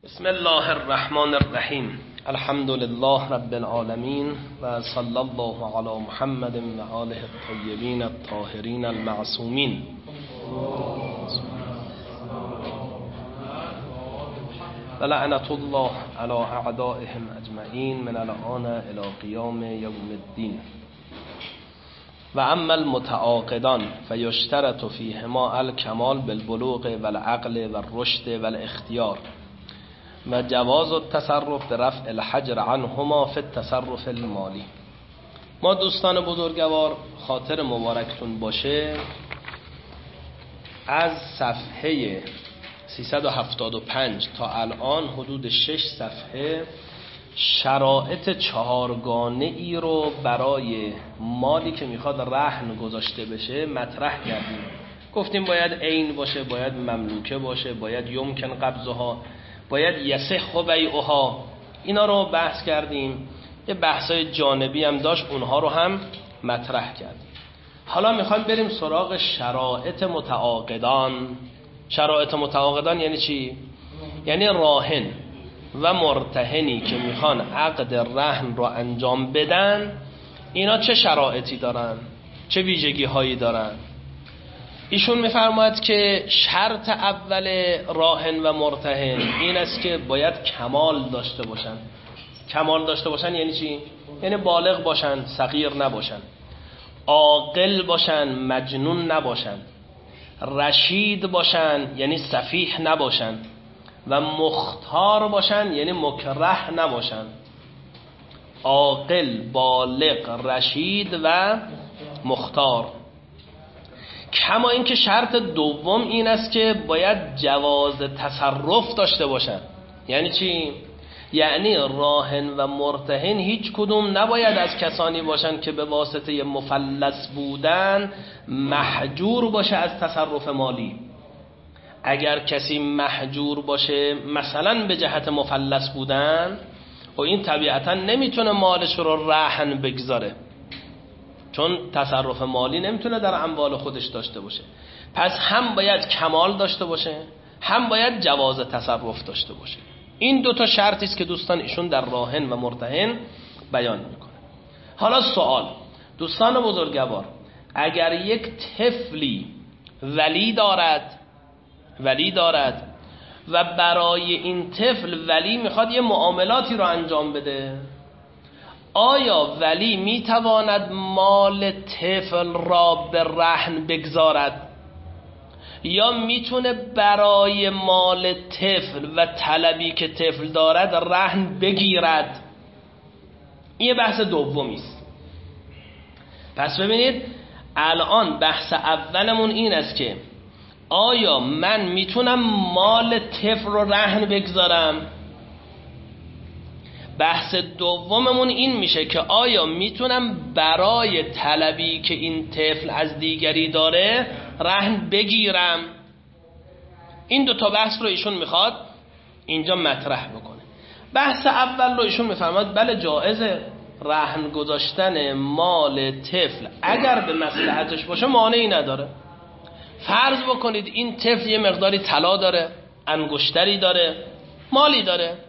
بسم الله الرحمن الرحیم. الحمد لله رب العالمین و صلی الله علی محمد و آله الطیبین الطاهرین المعصومین. و لعنت الله علی اعدائهم اجمعین من الآن الی قیام یوم الدین. و اما المتعاقدان فیشترط فیهما الکمال بالبلوغ والعقل والرشد والاختیار و جواز التصرف به رفع الحجر عنهما فی التصرف المالی. ما دوستان بزرگوار خاطر مبارکتون باشه از صفحه 375 تا الان حدود 6 صفحه شرایط چهارگانه ای رو برای مالی که میخواد رهن گذاشته بشه مطرح کردیم. گفتیم باید عین باشه، باید مملوکه باشه، باید یمکن قبضها، باید یصح بیعها. اینا رو بحث کردیم. یه بحثای جانبی هم داشت، اونها رو هم مطرح کردیم. حالا میخوایم بریم سراغ شرایط متعاقدان. شرایط متعاقدان یعنی چی؟ یعنی راهن و مرتهنی که میخوان عقد رهن رو انجام بدن، اینا چه شرایطی دارن، چه ویژگی هایی دارن. ایشون میفرماید که شرط اول راهن و مرتهن این است که باید کمال داشته باشن. کمال داشته باشن یعنی چی؟ یعنی بالغ باشن، صغیر نباشن، عاقل باشن، مجنون نباشن، رشید باشن یعنی سفیح نباشن، و مختار باشن یعنی مکره نباشن. عاقل، بالغ، رشید و مختار. کما اینکه شرط دوم این است که باید جواز تصرف داشته باشن. یعنی چی؟ یعنی راهن و مرتهن هیچ کدوم نباید از کسانی باشن که به واسطه مفلس بودن محجور باشه از تصرف مالی. اگر کسی محجور باشه مثلا به جهت مفلس بودن، و این طبیعتا نمیتونه مالش رو رهن بگذاره، چون تصرف مالی نمیتونه در اموال خودش داشته باشه. پس هم باید کمال داشته باشه، هم باید جواز تصرف داشته باشه. این دوتا شرطی است که دوستان ایشون در راهن و مرتهن بیان میکنه. حالا سوال دوستان بزرگوار، اگر یک طفلی ولی دارد و برای این طفل ولی میخواد یه معاملاتی رو انجام بده، آیا ولی میتواند مال طفل را به رهن بگذارد یا میتونه برای مال طفل و طلبی که طفل دارد رهن بگیرد؟ این بحث دومی است. پس ببینید الان بحث اولمون این است که آیا من میتونم مال طفل رو رهن بگذارم؟ بحث دوممون این میشه که آیا میتونم برای طلبی که این طفل از دیگری داره رهن بگیرم؟ این دو تا بحث رو ایشون میخواد اینجا مطرح بکنه. بحث اول رو ایشون میفرماد بله جایزه رهن گذاشتن مال طفل اگر به مصلحتش باشه مانعی نداره. فرض بکنید این طفل یه مقداری طلا داره، انگشتری داره، مالی داره،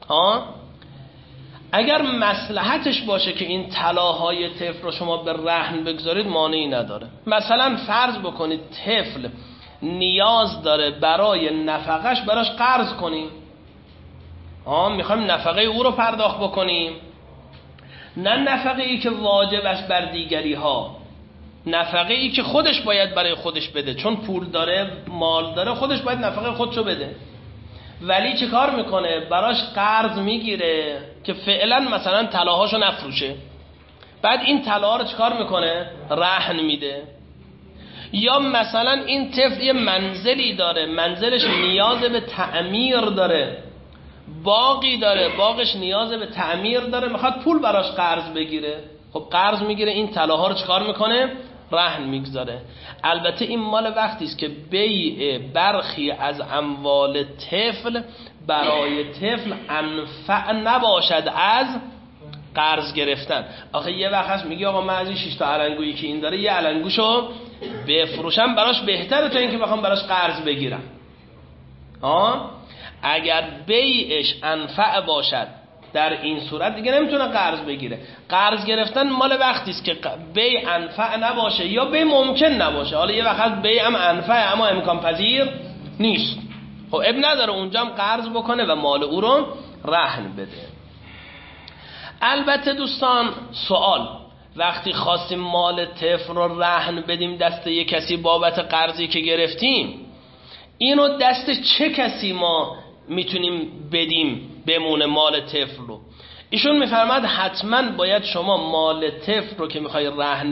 اگر مصلحتش باشه که این طلاهای طفل رو شما به رهن بگذارید مانعی نداره. مثلا فرض بکنید طفل نیاز داره برای نفقش براش قرض کنیم، میخوایم نفقه او رو پرداخت بکنیم، نه نفقه ای که واجب است بر دیگری ها، نفقه ای که خودش باید برای خودش بده، چون پول داره، مال داره، خودش باید نفقه خودشو بده. ولی چه کار میکنه؟ براش قرض میگیره که فعلا مثلا طلاهاشو نفروشه، بعد این طلاها رو چه کار میکنه؟ رهن میده. یا مثلا این طفل یه منزلی داره، منزلش نیاز به تعمیر داره، باغی داره، باغش نیاز به تعمیر داره، میخواد پول براش قرض بگیره. خب قرض میگیره، این طلاها رو چه کار میکنه؟ رهن میگذاره. البته این مال وقتی است که بیع برخی از اموال طفل برای طفل انفع نباشد از قرض گرفتن. آخه یه وقت هست میگی آقا من از این 6 تا علنگویی که این داره یه علنگوشو بفروشم براش بهتره تا اینکه بخوام براش قرض بگیرم. اگر بیعش انفع باشد در این صورت دیگه نمیتونه قرض بگیره. قرض گرفتن مال وقتی است که بیع انفع نباشه یا بیع ممکن نباشه. حالا یه وقت بیع هم انفع اما امکان پذیر نیست، خب اب نداره اونجا هم قرض بکنه و مال او رو رهن بده. البته دوستان سوال، وقتی خواستیم مال طفل رو رهن بدیم دست یک کسی بابت قرضی که گرفتیم، اینو دست چه کسی ما میتونیم بدیم بمونه مال طفل رو؟ ایشون میفرماد حتما باید شما مال طفل رو که میخوای رهن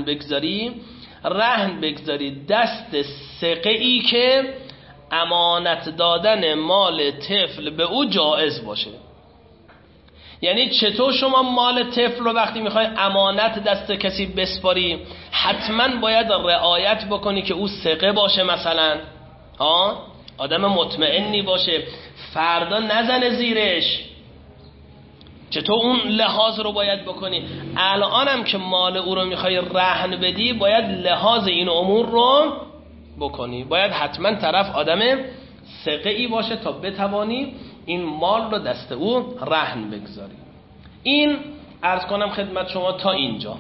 بگذاری دست ثقه‌ای که امانت دادن مال طفل به او جایز باشه. یعنی چطور شما مال طفل رو وقتی میخوای امانت دست کسی بسپاری حتما باید رعایت بکنی که او ثقه باشه، مثلا آدم مطمئنی باشه، فردا نزنه زیرش. چطور اون لحاظ رو باید بکنی؟ الانم که مال او رو میخوای رهن بدی باید لحاظ این امور رو بکنی، باید حتما طرف آدم ثقه‌ای باشه تا بتوانی این مال رو دست او رهن بگذاری. این عرض کنم خدمت شما تا اینجا.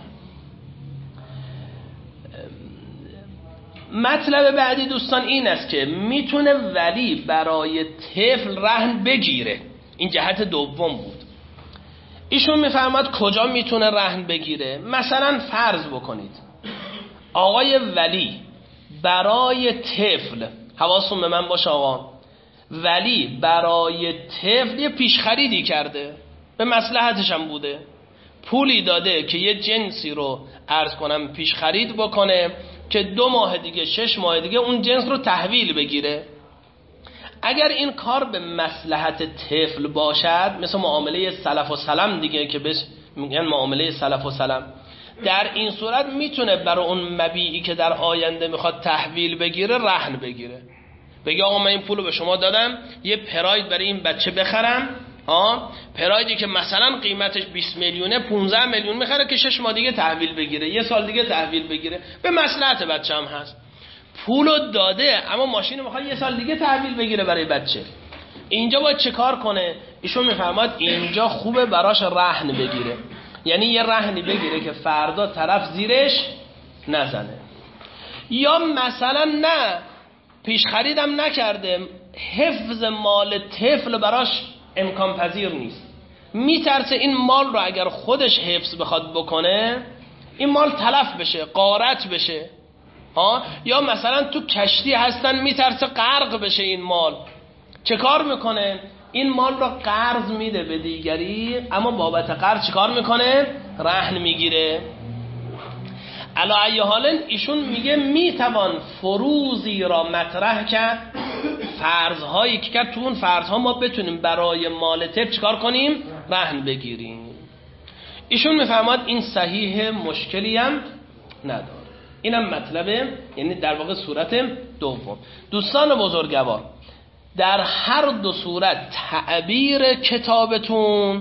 مطلب بعدی دوستان این است که میتونه ولی برای طفل رهن بگیره. این جهت دوم بود. ایشون میفرماد کجا میتونه رهن بگیره. مثلا فرض بکنید آقای ولی برای طفل، حواستون به من باشه آقا، ولی برای طفل یه پیش خریدی کرده، به مصلحتش هم بوده، پولی داده که یه جنسی رو عرض کنم پیش خرید بکنه که 2 ماه دیگه 6 ماه دیگه اون جنس رو تحویل بگیره. اگر این کار به مصلحت طفل باشد، مثل معامله سلف و سلم دیگه که بهش میگن معامله سلف و سلم، در این صورت میتونه برای اون مبیعی که در آینده میخواد تحویل بگیره رهن بگیره، بگه آقا من این پولو به شما دادم یه پراید برای این بچه بخرم، پرایدی که مثلا قیمتش 20 میلیونه 15 میلیون میخره که 6 ماه دیگه تحویل بگیره، 1 سال دیگه تحویل بگیره، به مصلحت بچه هم هست. پولو داده اما ماشین میخواد 1 سال دیگه تحویل بگیره برای بچه. اینجا باید چه کار کنه؟ ایشون میفرماد اینجا خوبه براش رهن بگیره، یعنی یه رهنی بگیره که فردا طرف زیرش نزنه. یا مثلا نه پیش خریدم نکرده، حفظ مال طفل براش امکان پذیر نیست، میترسه این مال رو اگر خودش حفظ بخواد بکنه این مال تلف بشه، غارت بشه. یا مثلا تو کشتی هستن میترسه غرق بشه این مال، چه کار میکنه؟ این مال رو قرض میده به دیگری، اما بابت قرض چه کار میکنه؟ رهن میگیره. علا ای حال ایشون میگه میتوان فروزی را مطرح کرد، فرضهایی که کرد تو اون فرضها ما بتونیم برای مال طفل چیکار کنیم؟ رهن بگیریم. ایشون میفرماد این صحیح، مشکلی هم نداره. اینم مطلبه، یعنی در واقع صورت دوم. دوستان بزرگوار، در هر دو صورت تعبیر کتابتون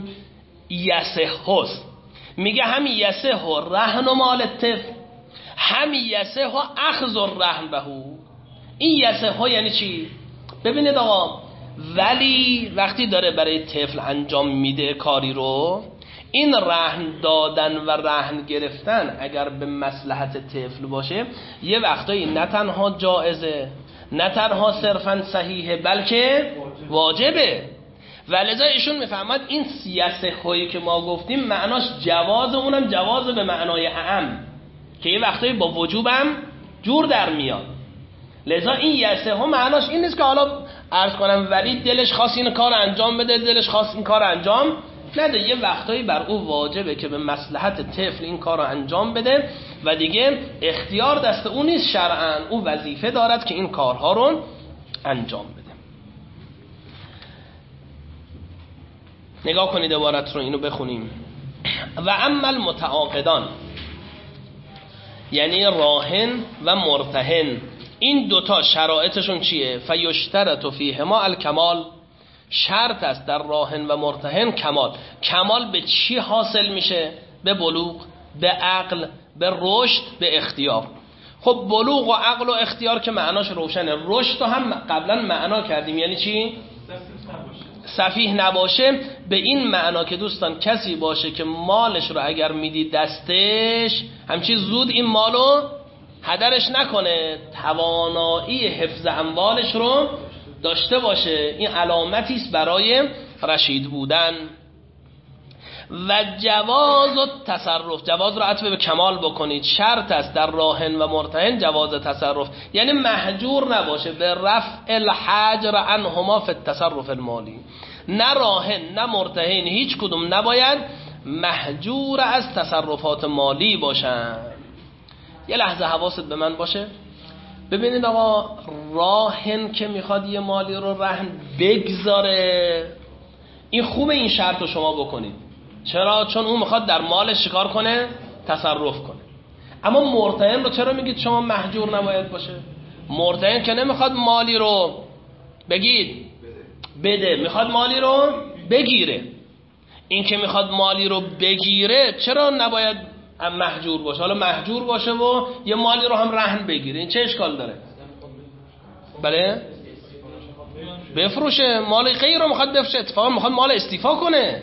یصح، میگه هم یصح رهن مال طفل، هم یصح اخذ الرهن بهو. این یصح یعنی چی؟ ببینید آقا، ولی وقتی داره برای طفل انجام میده کاری رو، این رهن دادن و رهن گرفتن اگر به مصلحت طفل باشه یه وقتایی نه تنها جائزه، نه تنها صرفا صحیحه، بلکه واجبه. ولذا ایشون میفهمد این یصحی که ما گفتیم معناش جواز، اونم جواز به معنای اعم که یه وقتایی با وجوبم جور در میاد. لذا این یصح معناش این نیست که حالا عرض کنم ولی دلش خواست این کار انجام بده، دلش خواست این کار انجام نده، یه وقتایی بر او واجبه که به مصلحت طفل این کار رو انجام بده و دیگه اختیار دست او نیست شرعاً، او وظیفه دارد که این کارها رو انجام بده. نگاه کنید عبارت رو، اینو بخونیم. و اما المتعاقدان، یعنی راهن و مرتهن، این دوتا شرایطشون چیه؟ فیشترط فیهما الکمال، شرط است در راهن و مرتهن کمال. کمال به چی حاصل میشه؟ به بلوغ، به عقل، به رشد، به اختیار. خب بلوغ و عقل و اختیار که معناش روشنه. رشد رو هم قبلا معنا کردیم، یعنی چی؟ سفیه نباشه به این معنا که دوستان کسی باشه که مالش رو اگر میدی دستش همچین زود این مالو هدرش نکنه، توانایی حفظ اموالش رو داشته باشه. این علامتی است برای رشید بودن. و جواز تصرف، جواز رو عطف به کمال بکنید، شرط است در راهن و مرتهن جواز تصرف، یعنی محجور نباشه به رفع الحجر عنهما فی التصرف المالی. نه راهن نه مرتهن هیچ کدوم نباید محجور از تصرفات مالی باشن. یه لحظه حواست به من باشه. ببینید آقا، راهن که میخواد یه مالی رو رهن بگذاره، این خوبه این شرط رو شما بکنید. چرا؟ چون اون میخواد در مالش چیکار کنه؟ تصرف کنه. اما مرتهن رو چرا میگید شما محجور نباید باشه؟ مرتهن که نمیخواد مالی رو بگید بده، میخواد مالی رو بگیره. این که میخواد مالی رو بگیره چرا نباید محجور باشه؟ حالا محجور باشه و یه مالی رو هم رهن بگیره، این چه اشکال داره؟ بله؟ بفروشه، مال غیر رو میخواد بفروشه، اتفاقا میخواد مال استیفا کنه.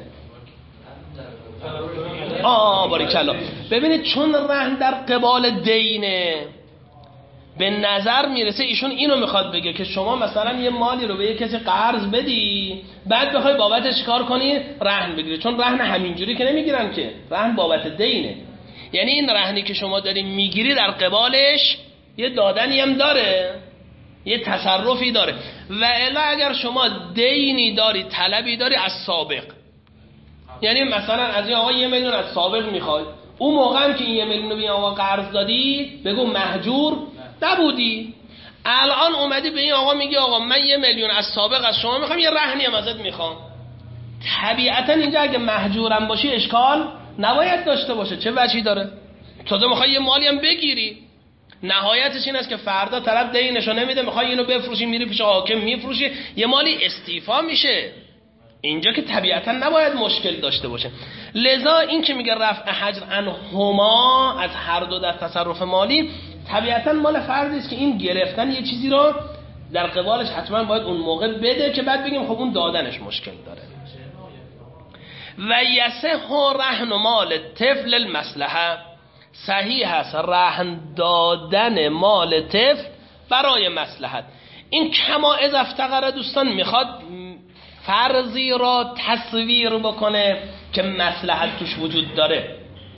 باریکلا. ببینید چون رهن در قبال دینه، به نظر میرسه ایشون اینو میخواد بگه که شما مثلا یه مالی رو به یه کسی قرض بدی، بعد بخوای بابتش کار کنی رهن بگیری. چون رهن همینجوری که نمیگیرن که، رهن بابت دینه. یعنی این رهنی که شما داری میگیری در قبالش یه دادنی هم داره، یه تصرفی داره. و الا اگر شما دینی داری، طلبی داری از سابق، یعنی مثلا از این آقا 1 میلیون از سابق میخواد، اون موقع هم که این 1 میلیون رو به این آقا قرض دادی بگو محجور نبودی. الان اومدی به این آقا میگی آقا من 1 میلیون از سابق از شما میخوام، یه رهنی هم ازت میخوام. طبیعتا اینجا اگه محجورم باشی اشکال نباید داشته باشه. چه وجهی داره؟ تازه میخوای یه مالی هم بگیری. نهایتش این است که فردا طرف دینشو نمیده، میخوای اینو بفروشی، میری پیش حاکم میفروشی، یه مالی استیفا میشه. اینجا که طبیعتا نباید مشکل داشته باشه. لذا این که میگه رفع حجر عنهما، از هر دو در تصرف مالی، طبیعتا مال فردی است که این گرفتن یه چیزی رو در قبالش حتما باید اون موقع بده که بعد بگیم خب اون دادنش مشکل داره. و یصح رهن مال طفل المصلحه، صحیح است رهن دادن مال طفل برای مصلحت. این کما اذا افتقر دوستان میخواد فرضی را تصویر بکنه که مصلحت توش وجود داره.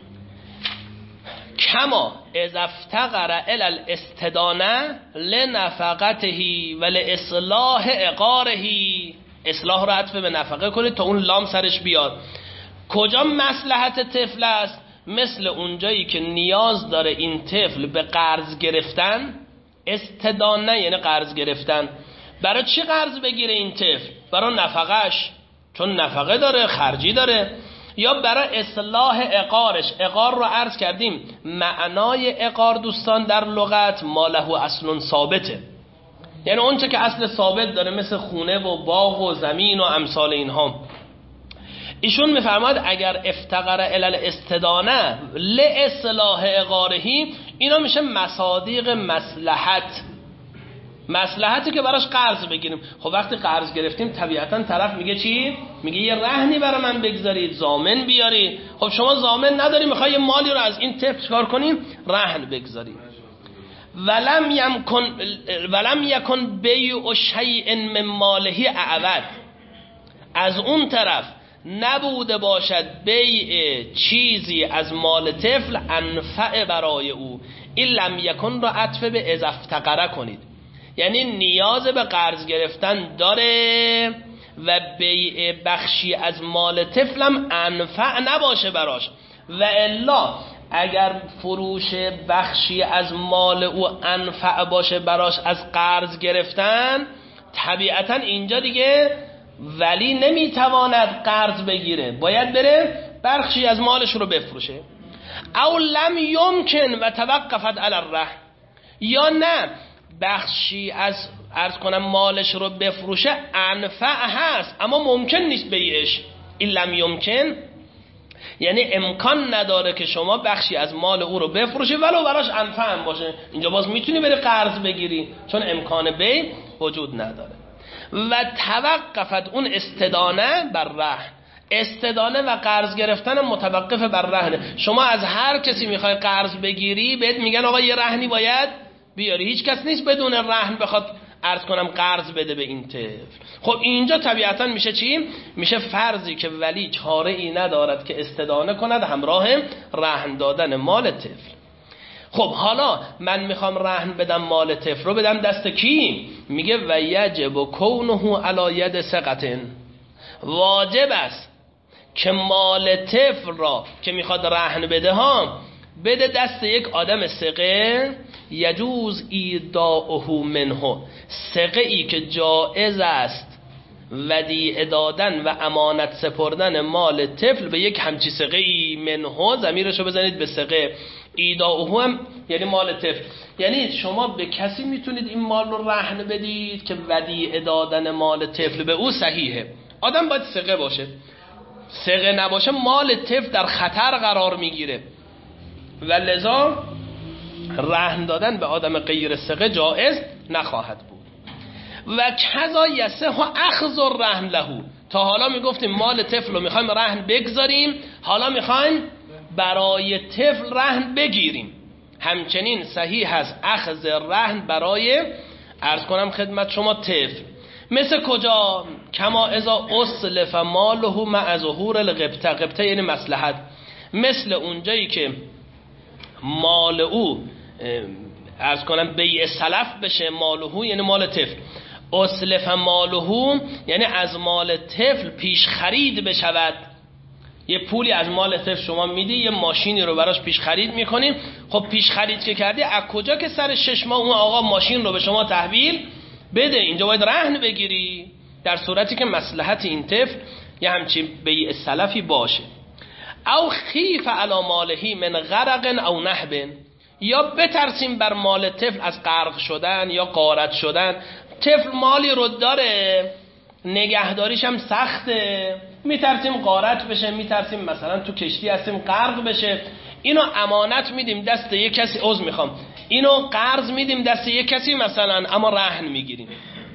کما اذا افتقر الی الاستدانه لنفقته و لاصلاح عقاره، اصلاح را عطف به نفقه کنید تا اون لام سرش بیاد. کجا مصلحت طفل است؟ مثل اونجایی که نیاز داره این طفل به قرض گرفتن. استدانه یعنی قرض گرفتن. برای چی قرض بگیره این طفل؟ برای نفقش، چون نفقه داره، خرجی داره. یا برای اصلاح عقارش. عقار رو عرض کردیم، معنای عقار دوستان در لغت ماله اصل ثابته، یعنی اون چه که اصل ثابت داره، مثل خونه و باغ و زمین و امثال اینها. ایشون میفرماد اگر افتقر الی الاستدانه لاصلاح عقارهی، اینا میشه مصادیق مصلحت. مصلحتی که براش قرض بگیریم. خب وقتی قرض گرفتیم طبیعتا طرف میگه چی؟ میگه یه رهنی برای من بگذارید، ضامن بیارید. خب شما ضامن نداری، میخوای یه مالی رو از این طفل کار کنیم رهن بگذارید. ولم یکن بیع شیء من ماله اعوض، از اون طرف نبوده باشد بیع چیزی از مال طفل انفع برای او. این لم یکن را عطف به اذا افتقر کنید، یعنی نیاز به قرض گرفتن داره و بیع بخشی از مال طفلم انفع نباشه براش. و الا اگر فروش بخشی از مال او انفع باشه براش از قرض گرفتن، طبیعتا اینجا دیگه ولی نمیتواند قرض بگیره، باید بره بخشی از مالش رو بفروشه. او لم یمکن و توقفت علی الرهن، یا نه بخشی از عرض کنم مالش رو بفروشه انفع هست اما ممکن نیست بیعش. این لم یمکن یعنی امکان نداره که شما بخشی از مال او رو بفروشی ولو براش انفع هم باشه. اینجا باز میتونی بری قرض بگیری چون امکان بیع وجود نداره. و توقفت اون استدانه بر رهن. استدانه و قرض گرفتن متوقف بر رهنه. شما از هر کسی میخوای قرض بگیری بهت میگن آقا یه رهنی باید بیاری. هیچ کس نیست بدون رهن بخواد عرض کنم قرض بده به این طفل. خب اینجا طبیعتا میشه چی؟ میشه فرضی که ولی چاره ای ندارد که استدانه کند همراه رهن دادن مال طفل. خب حالا من میخوام رهن بدم مال طفل رو بدم دست کی؟ میگه و یجب کونه علی ید ثقة. واجب است که مال طفل را که میخواد رهن بده ها بده دست یک آدم ثقه. یجوز ایداؤه منه، ثقه ای که جائز است ودیعه دادن و امانت سپردن مال طفل به یک همچی ثقه ای. منه ضمیرشو بزنید به ثقه، ایداؤه هم یعنی مال طفل. یعنی شما به کسی میتونید این مال رو رهن بدید که ودیعه دادن مال طفل به او صحیحه. آدم باید ثقه باشه. ثقه نباشه مال طفل در خطر قرار میگیره و لذا رهن دادن به آدم غیر ثقه جائز نخواهد بود. و کذا یصح اخذ الرهن له. تا حالا میگفتیم مال طفل رو میخوایم رهن بگذاریم، حالا میخوایم برای طفل رهن بگیریم. همچنین صحیح هست اخذ رهن برای عرض کنم خدمت شما طفل. مثل کجا؟ کما اذا اسلف ماله مع ظهور الغبطه. غبطه یعنی مصلحت. مثل اونجایی که مال او عرض کنم بیع سلف بشه، مالهو یعنی مال طفل، اسلف مالهو یعنی از مال طفل پیش خرید بشود. یه پولی از مال طفل شما میدی، یه ماشینی رو براش پیش خرید میکنیم. خب پیش خرید که کردی، از کجا که سر 6 ماه اون آقا ماشین رو به شما تحویل بده؟ اینجا باید رهن بگیری، در صورتی که مصلحت این طفل یه همچین بیع سلفی باشه. او خیف علی ماله من غرق او نهب، یا بترسیم بر مال طفل از غرق شدن یا غارت شدن. طفل مالی رو داره، نگهداریش هم سخته، میترسیم غارت بشه، میترسیم مثلا تو کشتی هستیم غرق بشه. اینو امانت میدیم دست یک کسی، اینو قرض میدیم دست یک کسی مثلا، اما رهن میگیریم.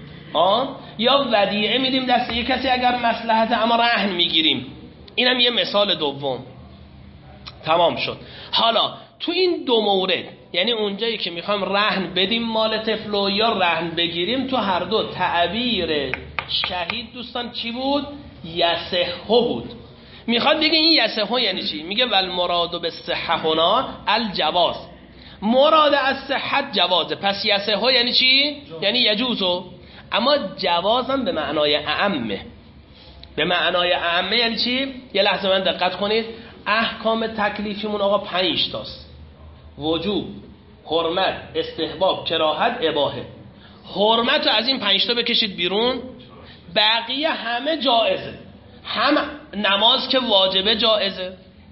یا ودیعه میدیم دست یک کسی اگر مصلحت، اما رهن میگیریم. اینم یه مثال دوم. تمام شد. حالا تو این دو مورد، یعنی اونجایی که میخوایم رهن بدیم مال طفل یا رهن بگیریم، تو هر دو تعبیر شهید دوستان چی بود؟ یصح بود. میخواد بگه این یصح یعنی چی؟ میگه والمراد بالصحه هنا الجواز. مراد از صحت جوازه. پس یصح یعنی چی؟ یعنی یجوزو. اما جوازم به معنای اعمه. به معنای اعمه یعنی چی؟ یه لحظه من دقت کنید. احکام تکلیفیمون آقا 5 تاست: وجوب، حرمت، استحباب، کراهت، اباحه. حرمت رو از این 5 تا بکشید بیرون، بقیه همه جائزه. هم نماز که واجبه جائزه،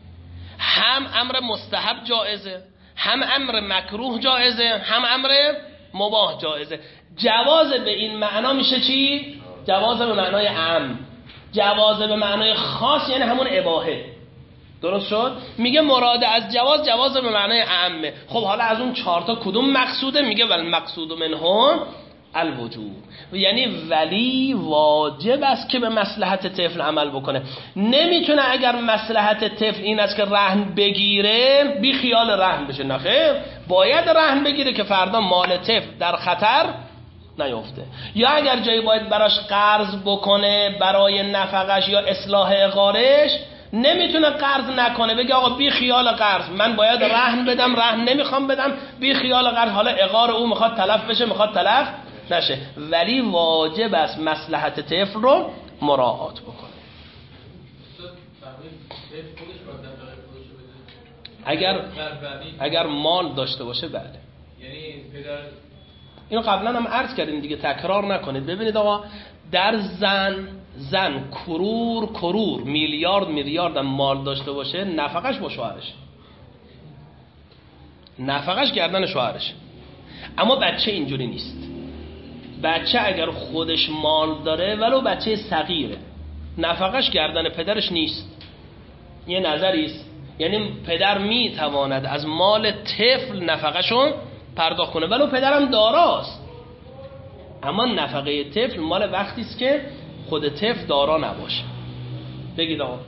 هم امر مستحب جائزه، هم امر مکروه جائزه، هم امر مباح جائزه. جواز به این معنا میشه چی؟ جواز به معنای عام. جواز به معنای خاص یعنی همون اباحه. درست شد؟ میگه مراد از جواز به معنای عامه. خب حالا از اون 4 تا کدوم مقصوده؟ میگه ول مقصود منه الوجوب، یعنی ولی واجب است که به مصلحت طفل عمل بکنه. نمیتونه اگر مصلحت طفل این است که رهن بگیره بی خیال رهن بشه. نخیر، باید رهن بگیره که فردا مال طفل در خطر نیفته. یا اگر جایی باید براش قرض بکنه برای نفقش یا اصلاح عقارش، نمیتونه قرض نکنه، بگه آقا بی خیال قرض، من باید رهن بدم، رهن نمیخوام بدم، بی خیال قرض. حالا عقار او میخواد تلف بشه، میخواد تلف نشه، ولی واجب است مصلحت طفل رو مراعات بکنه. اگر مال داشته باشه بله. یعنی پدر اینو قبلا هم عرض کردیم دیگه، تکرار نکنید. ببینید آقا، در زن کرور میلیارد مال داشته باشه، نفقش با شوهرش، نفقش گردن شوهرش. اما بچه اینجوری نیست. بچه اگر خودش مال داره، ولو بچه صغیره، نفقش گردن پدرش نیست. یه نظریست. یعنی پدر میتواند از مال طفل نفقشون پرداخت کنه، ولو پدرم داراست، اما نفقه طفل مال وقتی است که خود طفل دارا نباشه. بگید آقا.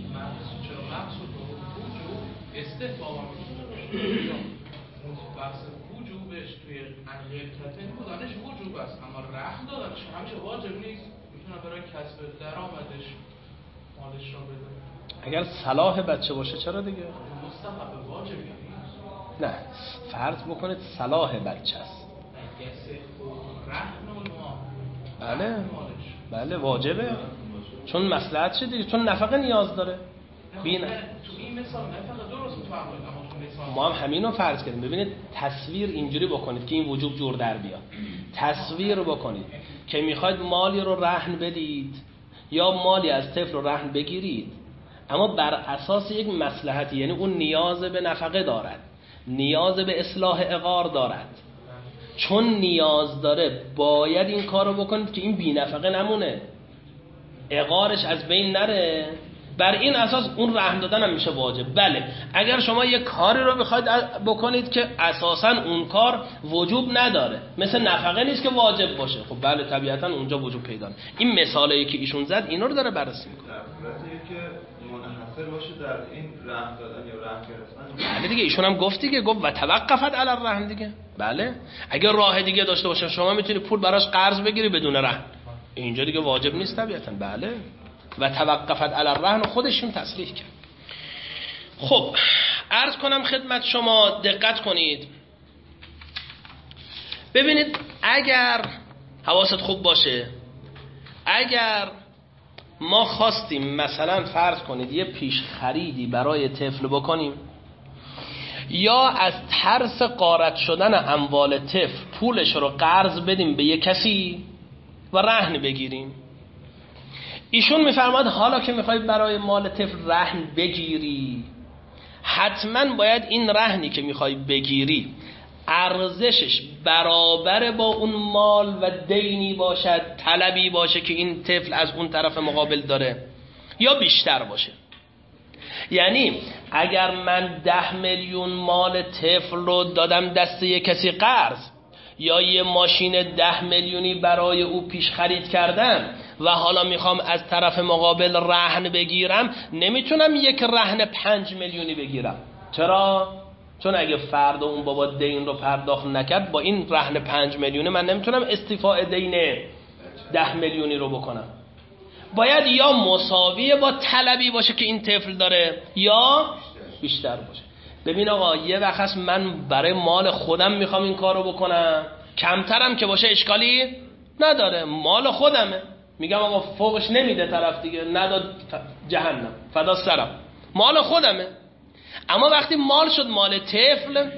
بحث وجوبش توی انقیقتن بودنش وجوب است، اما رحم دادنش همیشه واجب نیست، میتونه برای کسب درآمدش مالش را بده. اگر صلاح بچه باشه چرا دیگه؟ مستحب واجبی نیست. نه فرض بکنید صلاح بچه است. بله بله واجبه، چون مصلحت چه دیگه، چون نفقه نیاز داره. بین تو این مثال نفقه درست میفهمید، اما ما هم همین رو فرض کردیم. ببینید تصویر اینجوری بکنید که این وجوب جور در بیاد. تصویر بکنید که میخواید مالی رو رهن بدید یا مالی از طفل رو رهن بگیرید، اما بر اساس یک مصلحتی، یعنی اون نیاز به نفقه دارد، نیاز به اصلاح عقار دارد. چون نیاز داره باید این کار رو بکنید که این بی نفقه نمونه، عقارش از بین نره. بر این اساس اون رهن دادن هم میشه واجب. بله اگر شما یک کاری رو بخواید بکنید که اساساً اون کار وجوب نداره، مثل نفقه نیست که واجب باشه، خب بله طبیعتاً اونجا وجوب پیدا. این مثالی که ایشون زد اینا رو داره بررسی میکنه. که منحصر باشه در این رهن دادن یا رهن گرفتن. بله دیگه ایشون هم گفت دیگه، گفت و توقفت علی الرهن دیگه. بله اگر راه دیگه داشته باشه شما میتونی پول براش قرض بگیری بدون رهن، اینجا دیگه واجب نیست طبیعتاً. بله و توقفت علی الرهن خودشون تصریح کرد. خب عرض کنم خدمت شما دقت کنید، ببینید اگر حواست خوب باشه، اگر ما خواستیم مثلا فرض کنید یه پیش خریدی برای طفل بکنیم یا از ترس غارت شدن اموال طفل پولش رو قرض بدیم به یه کسی و رهن بگیریم، ایشون میفرماد حالا که میخوای برای مال طفل رهن بگیری، حتما باید این رهنی که میخوای بگیری ارزشش برابر با اون مال و دینی باشد، طلبی باشه که این طفل از اون طرف مقابل داره، یا بیشتر باشه. یعنی اگر من 10 میلیون مال طفل رو دادم دست یک کسی قرض، یا یه ماشین 10 میلیونی برای او پیش خرید کردم و حالا میخوام از طرف مقابل رهن بگیرم، نمیتونم یک رهن 5 میلیونی بگیرم. چرا؟ چون اگه فردا اون بابا دین رو پرداخت نکرد، با این رهن 5 میلیونی من نمیتونم استیفاء دین 10 میلیونی رو بکنم. باید یا مساوی با طلبی باشه که این طفل داره یا بیشتر باشه. ببین آقا یه وقت هست من برای مال خودم میخوام این کار رو بکنم، کمترم که باشه اشکالی نداره، مال خودمه، میگم آقا فوقش نمیده طرف دیگه، نداد جهنم فدا سرم، مال خودمه. اما وقتی مال شد مال طفل،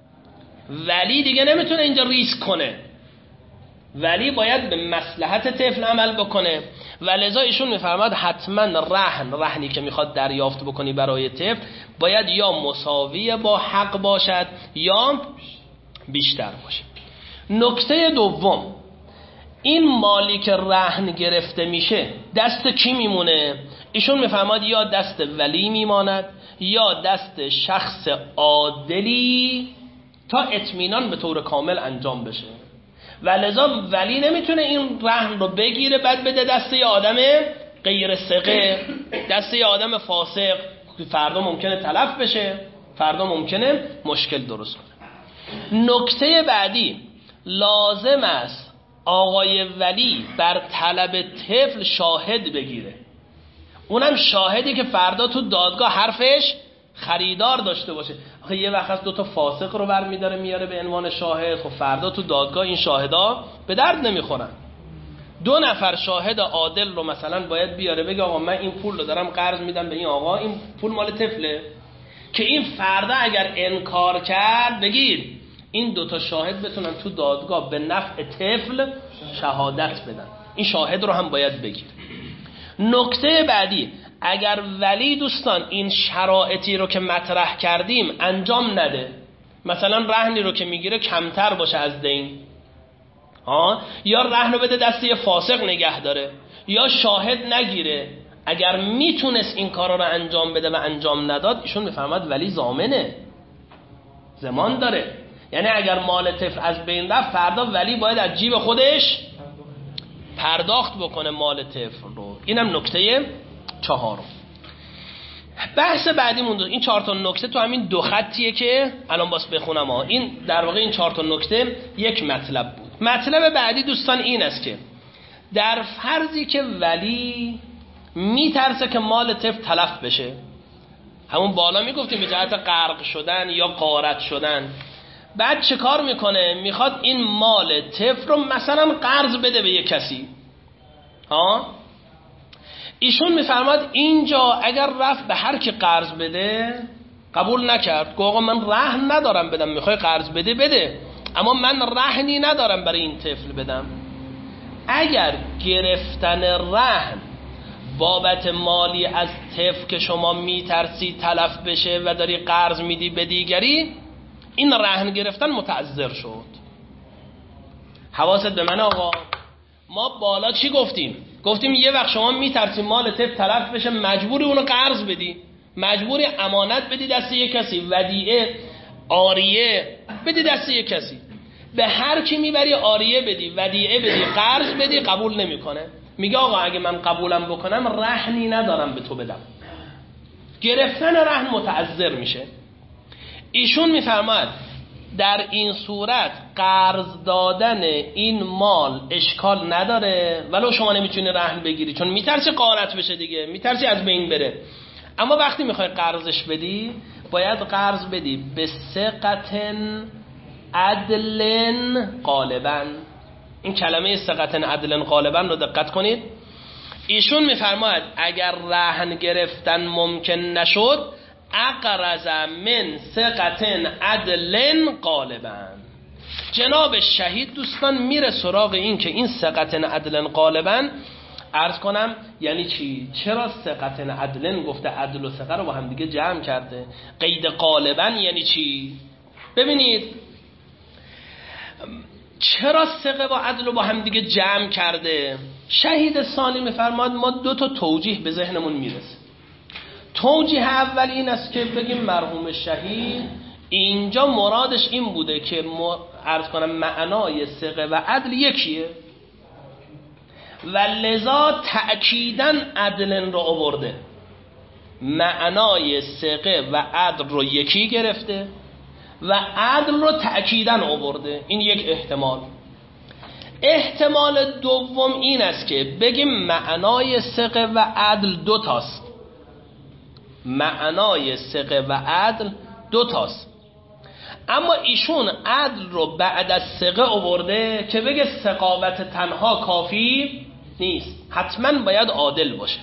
ولی دیگه نمیتونه اینجا ریسک کنه، ولی باید به مصلحت طفل عمل بکنه و لذا ایشون میفرماد حتما رهنی که میخواد دریافت بکنی برای طفل باید یا مساوی با حق باشد یا بیشتر باشه. نکته دوم، این مالی که رهن گرفته میشه دست کی میمونه؟ ایشون میفرماد یا دست ولی میماند یا دست شخص عادلی تا اطمینان به طور کامل انجام بشه. و لذا ولی نمیتونه این رهن رو بگیره بعد بده دست یه آدم غیر ثقه، دست یه آدم فاسق، فردا ممکنه تلف بشه، فردا ممکنه مشکل درست کنه. نکته بعدی، لازم است آقای ولی بر طلب طفل شاهد بگیره، اونم شاهدی که فردا تو دادگاه حرفش خریدار داشته باشه. آخه یه وقت از 2 فاسق رو برمی‌داره میاره به عنوان شاهد، خب فردا تو دادگاه این شاهدا به درد نمیخورن. 2 نفر شاهد عادل رو مثلا باید بیاره بگه آقا من این پول رو دارم قرض میدم به این آقا، این پول مال طفله، که این فردا اگر انکار کرد بگید این 2 شاهد بتونن تو دادگاه به نفع طفل شهادت بدن. این شاهد رو هم باید بگیر. نکته بعدی، اگر ولی دوستان این شرایطی رو که مطرح کردیم انجام نده، مثلا رهنی رو که میگیره کمتر باشه از دین، یا رهن رو بده دست یه فاسق نگه داره، یا شاهد نگیره، اگر میتونست این کارا رو انجام بده و انجام نداد، ایشون میفهمد ولی ضامنه، ضمان داره. یعنی اگر مال طفل از بین رفت فردا ولی باید از جیب خودش پرداخت بکنه مال طفل رو. اینم نکته 4. بحث بعدیمون این 4 تا نکته تو همین 2 خطیه که الان باز بخونم ها. این در واقع این 4 تا نکته یک مطلب بود. مطلب بعدی دوستان این است که در فرضی که ولی میترسه که مال طفل تلف بشه، همون بالا میگفتیم به جهت غرق شدن یا غارت شدن، بعد چه کار میکنه؟ میخواد این مال طفل رو مثلا قرض بده به یک کسی. ایشون میفرماد اینجا اگر رفت به هر کی قرض بده قبول نکرد، گفت آقا من رهن ندارم بدم، میخوای قرض بده بده، اما من رهنی ندارم برای این طفل بدم. اگر گرفتن رهن بابت مالی از طفل که شما میترسی تلف بشه و داری قرض میدی به دیگری، این رهن گرفتن متعذر شد. حواست به من آقا. ما بالا چی گفتیم؟ گفتیم یه وقت شما میترسی مال طفل تلف بشه، مجبوری اونو قرض بدی، مجبوری امانت بدی دست یک کسی، ودیعه عاریه بدی دست یک کسی. به هر کی میبری عاریه بدی، ودیعه بدی، قرض بدی، قبول نمیکنه. میگه آقا اگه من قبولم بکنم رهنی ندارم به تو بدم. گرفتن رهن متعذر میشه. ایشون میفرماد در این صورت قرض دادن این مال اشکال نداره، ولو شما نمیتونی رهن بگیری چون میترسی غارت بشه دیگه، میترسی از بین بره. اما وقتی میخوای قرضش بدی باید قرض بدی به ثقة عدل غالبا. این کلمه ثقة عدل غالبا رو دقت کنید. ایشون میفرماید اگر رهن گرفتن ممکن نشد اقرض من ثقة عدل غالبا. جناب شهید دوستان میره سراغ این که این ثقة عدل غالبا عرض کنم یعنی چی؟ چرا ثقة عدل گفته؟ عدل و ثقه رو با هم دیگه جمع کرده. قید غالبا یعنی چی؟ ببینید چرا ثقه با عدل رو با هم دیگه جمع کرده؟ شهید ثانی میفرماد ما 2 تا توجیه به ذهنمون میرسه. توجیه اول این است که بگیم مرحوم شهید اینجا مرادش این بوده که عرض کنم معنای ثقه و عدل یکیه و لذا تأکیداً عدل رو آورده، معنای ثقه و عدل رو یکی گرفته و عدل رو تأکیداً آورده. این یک احتمال. احتمال دوم این است که بگیم معنای ثقه و عدل 2 تاست. معنای ثقه و عدل 2 تاست، اما ایشون عدل رو بعد از ثقه آورده که بگه ثقاوت تنها کافی نیست، حتما باید عادل باشه.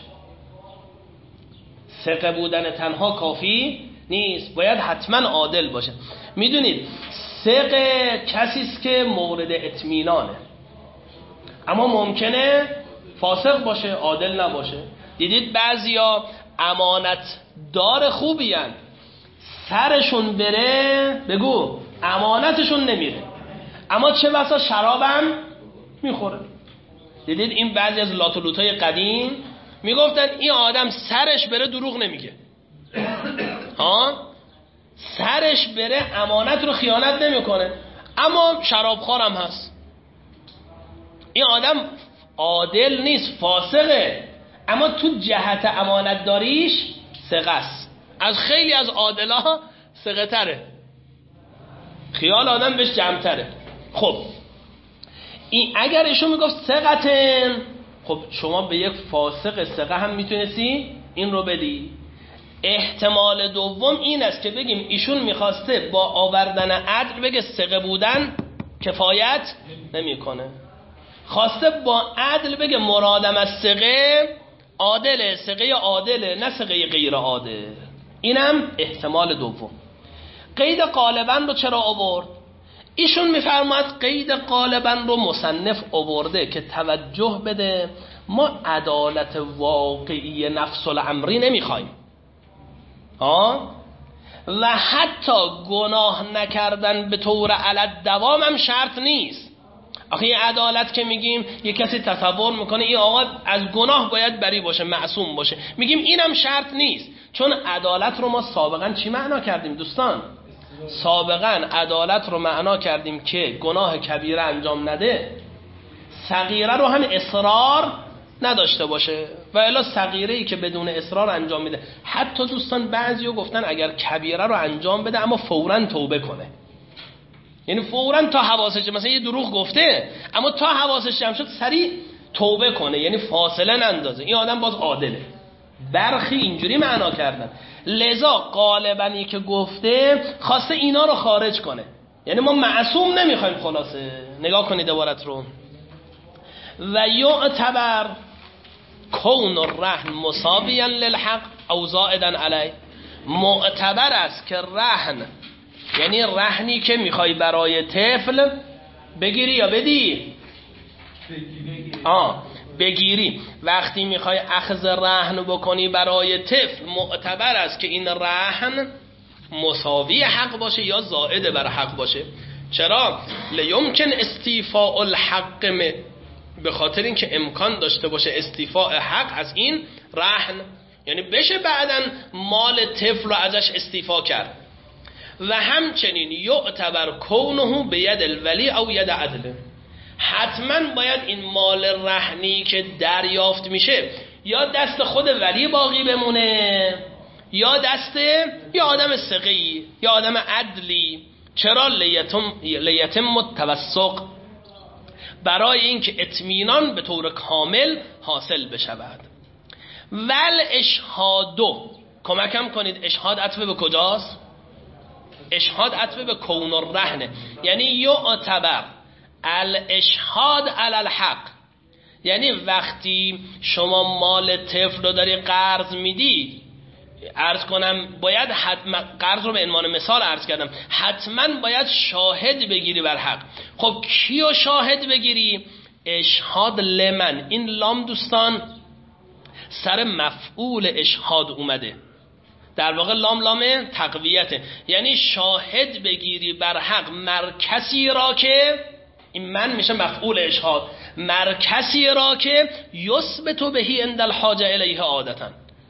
ثقه بودن تنها کافی نیست، باید حتما عادل باشه. میدونید ثقه کسی است که مورد اطمینانه، اما ممکنه فاسق باشه، عادل نباشه. دیدید بعضیا امانت دار خوبی هن، سرشون بره بگو امانتشون نمیره، اما چه بسا شرابم میخوره. دیدید این بعضی از لاتولوتای قدیم میگفتن این آدم سرش بره دروغ نمیگه، سرش بره امانت رو خیانت نمیکنه، اما شرابخوارم هست. این آدم عادل نیست، فاسقه، اما تو جهت امانت داریش ثقه است. از خیلی از عادلا ثقه تره، خیال آدم بهش جمع تره. خب این اگر ایشون میگفت ثقتن، خب شما به یک فاسق ثقه هم میتونستی این رو بدی. احتمال دوم این است که بگیم ایشون میخواسته با آوردن عدل بگه ثقه بودن کفایت نمیکنه، خواسته با عدل بگه مرادم از ثقه عادله، ثقه عادله نه ثقه غیر عادل. اینم احتمال دوم. قید غالبا رو چرا آورد؟ ایشون میفرماید قید غالبا رو مصنف آورده که توجه بده ما عدالت واقعی نفس الامری نمیخوایم و حتی گناه نکردن به طور علت دوام هم شرط نیست. آخه این عدالت که میگیم یه کسی تصور میکنه این آقا از گناه باید بری باشه، معصوم باشه، میگیم اینم شرط نیست. چون عدالت رو ما سابقا چی معنا کردیم دوستان؟ سابقا عدالت رو معنا کردیم که گناه کبیره انجام نده، صغیره رو هم اصرار نداشته باشه، و الا صغیره‌ای که بدون اصرار انجام میده. حتی دوستان بعضی‌ها گفتن اگر کبیره رو انجام بده اما فوراً توبه کنه، یعنی فوراً تا حواسش، مثلا یه دروغ گفته اما تا حواسش جمع شد سریع توبه کنه، یعنی فاصله نندازه، این آدم باز عادله. برخی اینجوری معنا کردن. لذا غالباً که گفته خواسته اینا رو خارج کنه، یعنی ما معصوم نمیخوایم. خلاصه نگاه کنید عبارت رو. و یعتبر کون الرهن مساویا للحق او زائدا علیه. معتبر است که رهن، یعنی رهنی که میخوای برای طفل بگیری یا بدی، بگیری، وقتی میخوای اخذ رهن بکنی برای طفل، معتبر است که این رهن مساوی حق باشه یا زائد بر حق باشه. چرا؟ لیمکن استیفاء الحق، به خاطر اینکه امکان داشته باشه استیفاء حق از این رهن، یعنی بشه بعداً مال طفل رو ازش استیفا کرد. و همچنین یعتبر کونه به ید الولی او ید عدل، حتما باید این مال رهنی که دریافت میشه یا دست خود ولی باقی بمونه یا دست یا آدم ثقه‌ای یا آدم عدلی. چرا؟ لیتم التوثق، برای اینکه اطمینان به طور کامل حاصل بشود. ول اشهادو، کمکم کنید، اشهاد عطف به کجاست؟ اشهاد عطف به کون الرهن، یعنی یعتبر الاشهاد علی الحق، یعنی وقتی شما مال طفل رو داری قرض میدی، عرض کنم باید قرض رو به عنوان مثال عرض کردم، حتما باید شاهد بگیری بر حق. خب کیو شاهد بگیری؟ اشهاد لمن، این لام دوستان سر مفعول اشهاد اومده، در واقع لام تقویته، یعنی شاهد بگیری بر حق مرکزی را که، این من میشه مفعول اشهاد، مرکزی را که یثبت بهی عند الحاجه الیه عادتا،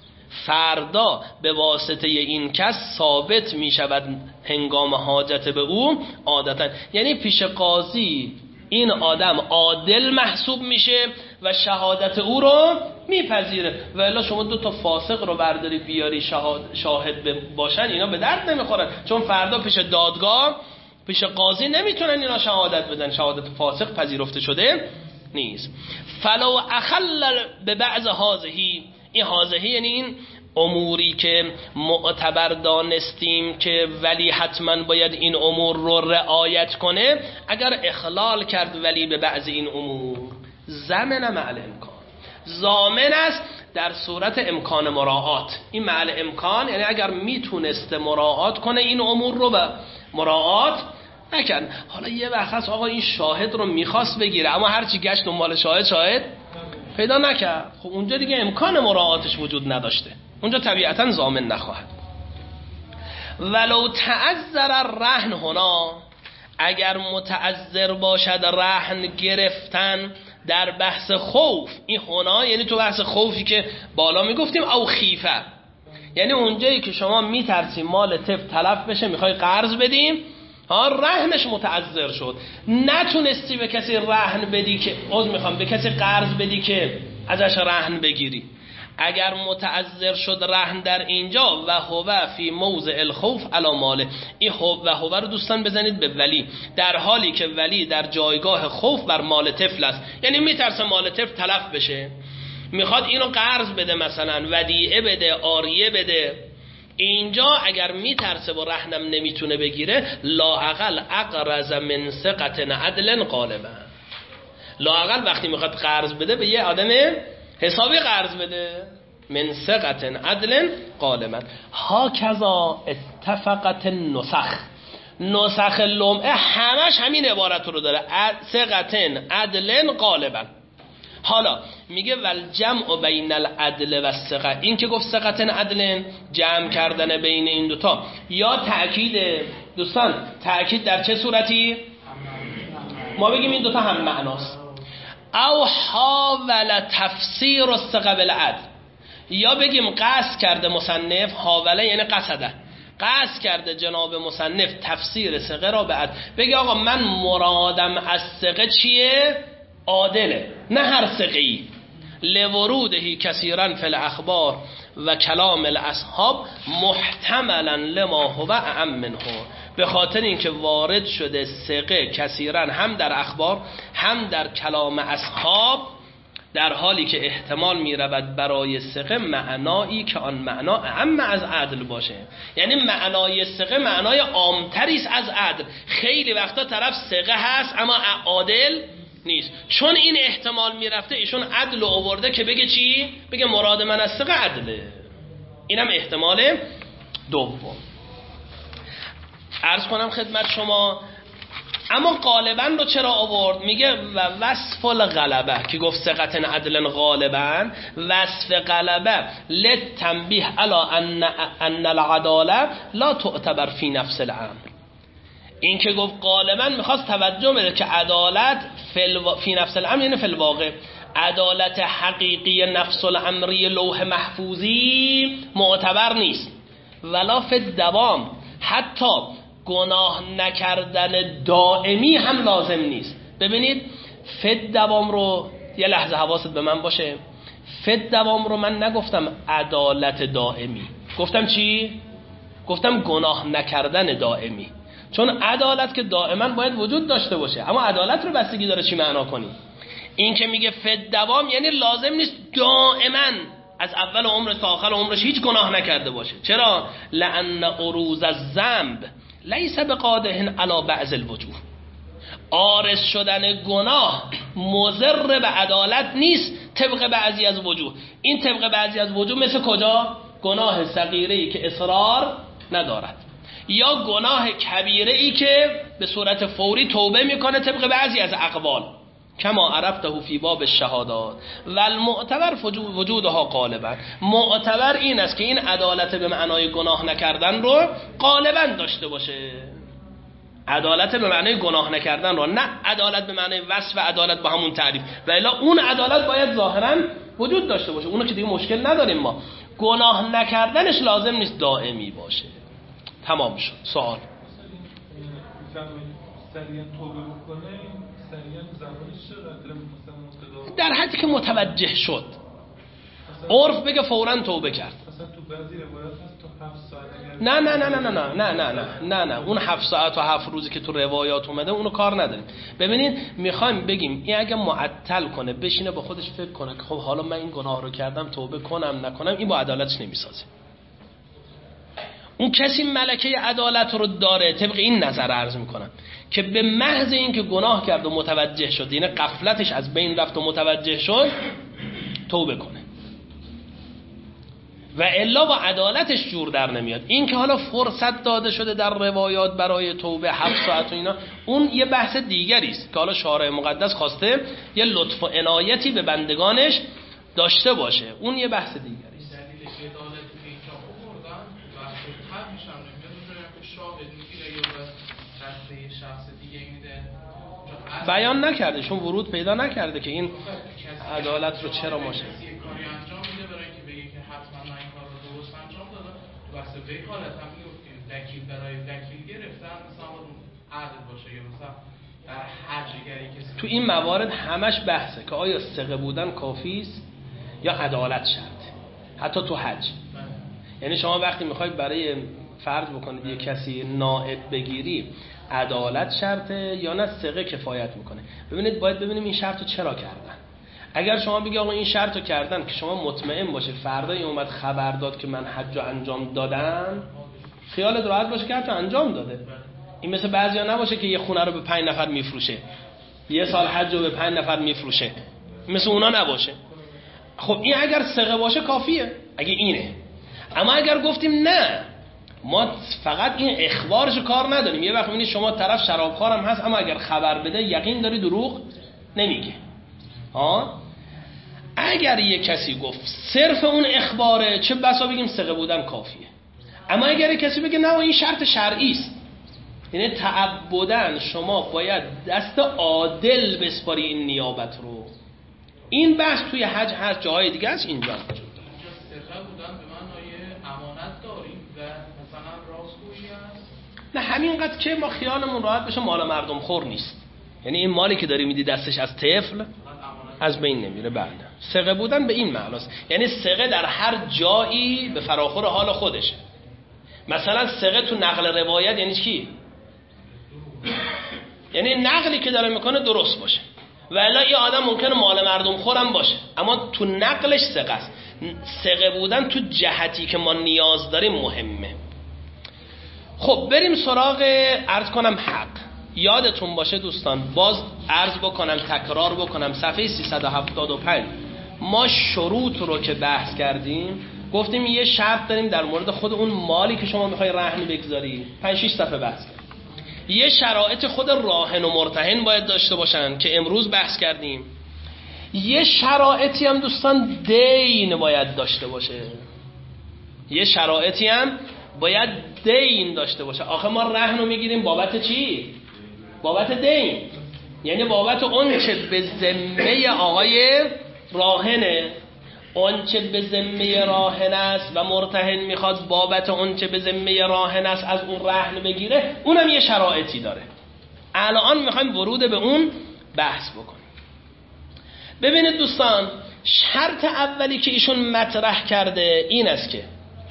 فردا به واسطه این کس ثابت میشود هنگام حاجت به او عادتا، یعنی پیش قاضی این آدم عادل محسوب میشه و شهادت او رو میپذیره. و الا شما دو تا فاسق رو برداری بیاری شاهد باشن، اینا به درد نمیخورن، چون فردا پیش دادگاه پیش قاضی نمیتونن اینا شهادت بدن، شهادت فاسق پذیرفته شده نیست. فلو اخل به بعض هازهی، این هازهی یعنی این اموری که معتبر دانستیم که ولی حتما باید این امور رو رعایت کنه، اگر اخلال کرد ولی به بعض این امور، ضمن مع الامکان، ضامن است در صورت امکان مراعات. این مع الامکان یعنی اگر میتونسته مراعات کنه این امور رو به مراعات نکرد. حالا یه وقت هست آقا این شاهد رو میخواست بگیره اما هرچی گشت دنبال شاهد پیدا نکرد، خب اونجا دیگه امکان مراعاتش وجود نداشته، اونجا طبیعتا ضامن نخواهد. ولو تعذر الرهن هنا، اگر متعذر باشد رهن گرفتن در بحث خوف، این هنا یعنی تو بحث خوفی که بالا میگفتیم، او خیفه، یعنی اونجایی که شما میترسی مال طفل تلف بشه میخوای قرض بدیم، رهنش متعذر شد، نتونستی به کسی رهن بدی که به کسی قرض بدی که ازش رهن بگیری. اگر متعذر شد رهن در اینجا، و هو فی موضع الخوف علی ماله، این و هو رو دوستان بزنید به ولی، در حالی که ولی در جایگاه خوف بر مال طفل است، یعنی میترسه مال طفل تلف بشه، میخواد اینو قرض بده، مثلا ودیعه بده، عاریه بده. اینجا اگر میترسه و رهنم نمیتونه بگیره، لااقل اقرض من ثقة عدل غالبا، لااقل وقتی میخواد قرض بده به یه آدم حسابی قرض بده، من ثقة عدل غالبا. هاکذا اتفقت نسخ لمعه همش همین عبارت رو داره، ثقة عدل غالبا. حالا میگه والجمع بین العدل و الثقه، این که گفت ثقة عدل، جمع کردن بین این دوتا یا تأکید. دوستان تأکید در چه صورتی؟ ما بگیم این دوتا هم معناست. او حاول تفسیر الثقه بالعدل، یا بگیم قصد کرده مصنف، حاوله یعنی قصده، قصد کرده جناب مصنف تفسیر ثقه را به عدل، بگی آقا من مرادم از ثقه چیه؟ عادله، نه هر ثقه‌ای. لورودهی کثیرا فی الاخبار و کلام الاصحاب محتملا لما هو اعم منه، به خاطر اینکه وارد شده ثقه کثیرا هم در اخبار هم در کلام اصحاب، در حالی که احتمال می رود برای ثقه معنایی که آن معنا اعم از عدل باشه. یعنی معنای ثقه معنای عامتری است از عدل. خیلی وقتا طرف ثقه هست اما عادل نیست، چون این احتمال میرفته ایشون عدل آورده که بگه چی؟ بگه مراد من از ثقه عدله. اینم احتمال دوم. عرض کنم خدمت شما، اما غالبا رو چرا آورد؟ میگه و وصف الغلبه که گفت ثقة عدل غالبا، وصف غلبه للتنبیه علی ان العداله لا تعتبر فی نفس الامر. این که گفت غالبا میخواست توجه بده که عدالت فی نفس الامر یعنی فی الواقع، عدالت حقیقی نفس الامری لوح محفوظی معتبر نیست. ولا فی الدوام، حتی گناه نکردن دائمی هم لازم نیست. ببینید فی الدوام رو یه لحظه حواست به من باشه، فی الدوام رو من نگفتم عدالت دائمی، گفتم چی؟ گفتم گناه نکردن دائمی، چون عدالت که دائما باید وجود داشته باشه، اما عدالت رو بستگی داره چی معنا کنی. این که میگه فی الدوام یعنی لازم نیست دائما از اول عمر تا آخر عمرش هیچ گناه نکرده باشه. چرا؟ لأن عروض الذنب لیس بقادح علی بعض الوجوه، عارض شدن گناه مضر به عدالت نیست طبق بعضی از وجوه. این طبق بعضی از وجوه مثل کجا؟ گناه صغیره‌ای که اصرار ندارد، یا گناه کبیره‌ای که به صورت فوری توبه میکنه طبق بعضی از اقوال، کما عرفته فی باب الشهادات و المعتبر وجودها غالبا. معتبر این است که این عدالت به معنای گناه نکردن رو غالبا داشته باشه، عدالت به معنای گناه نکردن رو، نه عدالت به معنای وصف عدالت با همون تعریف. و الا اون عدالت باید ظاهرا وجود داشته باشه، اونو که دیگه مشکل نداریم ما. گناه نکردنش لازم نیست دائمی باشه. تمام شد. سوال سریعا توبه بکنه، سریعا زمانش چقدر در حدی که متوجه شد، عرف بگه فوراً توبه کرد. مثلا تو بعضی روایات هست تا 7 ساعت. نه نه نه نه نه نه نه نه نه، اون 7 ساعت و 7 روزی که تو روایات اومده اونو کار نداریم. ببینید میخوایم بگیم این اگه معطل کنه، بشینه با خودش فکر کنه که خب حالا من این گناه رو کردم توبه کنم نکنم، این با عدالتش نمیسازه. اون کسی ملکه عدالت رو داره، طبق این نظر عرض میکنم که به محض این که گناه کرد و متوجه شد، یعنی غفلتش از بین رفت و متوجه شد، توبه کنه، و الا با عدالتش جور در نمیاد. این که حالا فرصت داده شده در روایات برای توبه 7 ساعت و اینا، اون یه بحث دیگری است که حالا شارع مقدس خواسته یه لطف و عنایتی به بندگانش داشته باشه، اون یه بحث دیگری است. بیان نکرده، چون ورود پیدا نکرده که این عدالت رو چرا ماشه کاری انجام میده برای اینکه بگه که حتما من این کار رو درست انجام دادم. تو بحث وکالت هم میگفتیم وکیل برای وکیل گرفتن مثلا عدل باشه، یا مثلا حجگری کسی. تو این موارد همش بحثه که آیا ثقه بودن کافی است یا عدالت شرط. حتی تو حج، یعنی شما وقتی میخواید برای فرض بکنید یه کسی نائب بگیری، عدالت شرطه یا نه ثقه کفایت میکنه. ببینید باید ببینیم این شرطو چرا کردن. اگر شما بگی آقا این شرطو کردن که شما مطمئن باشه فردا این اومد خبر داد که من حج رو انجام دادم، خیالت راحت باشه که حج رو انجام داده. این مثل بعضیا نباشه که یه خونه رو به 5 نفر میفروشه، یه سال حج رو به 5 نفر میفروشه، مثل اونا نباشه. خب این اگر ثقه باشه کافیه، اگه اینه. اما اگر گفتیم نه، ما فقط این اخبارش کار نداریم، یه وقت میبینید شما طرف شرابخوارم هست اما اگر خبر بده یقین داری دروغ نمیگه. اگر یه کسی گفت صرف اون اخباره، چه بسا بگیم ثقه بودن کافیه. اما اگر یه کسی بگه نه این شرط شرعی است، یعنی تعبداً شما باید دست عادل بسپاری این نیابت رو. این بحث توی حج هر جای دیگه است، اینجا وجود داره. ثقه بودن به معنای امانت داریم و مثلا راستگویی است. نه همینقدر که ما خیالمون راحت بشه مال مردم خور نیست. یعنی این مالی که داری میدی دستش از طفل از بین نمیره. بله، ثقه بودن به این معناست، یعنی ثقه در هر جایی به فراخور حال خودشه. مثلا ثقه تو نقل روایت یعنی چی؟ یعنی نقلی که داره میکنه درست باشه، و الا این آدم ممکنه مال مردم خورم باشه اما تو نقلش ثقه است. ثقه بودن تو جهتی که ما نیاز داریم مهمه. خب بریم سراغ عرض کنم حق. یادتون باشه دوستان، باز عرض بکنم تکرار بکنم، صفحه 375 ما شروط رو که بحث کردیم گفتیم یه شرط داریم در مورد خود اون مالی که شما میخوای رهن بگذاری. 5-6 صفحه بحث کردیم. یه شرایط خود راهن و مرتهن باید داشته باشن که امروز بحث کردیم. یه شرایطی هم دوستان دین باید داشته باشه. یه شرایطی هم باید دین داشته باشه. آخه ما رهن رو میگیریم بابت چی؟ بابت دین، یعنی بابت اون چه به ذمه آقای راهنه، اون چه به ذمه راهن است و مرتهن میخواد بابت اون چه به ذمه راهن است از اون رهن بگیره، اونم یه شرایطی داره. الان میخوایم ورود به اون بحث بکنیم. ببینید دوستان، شرط اولی که ایشون مطرح کرده این است که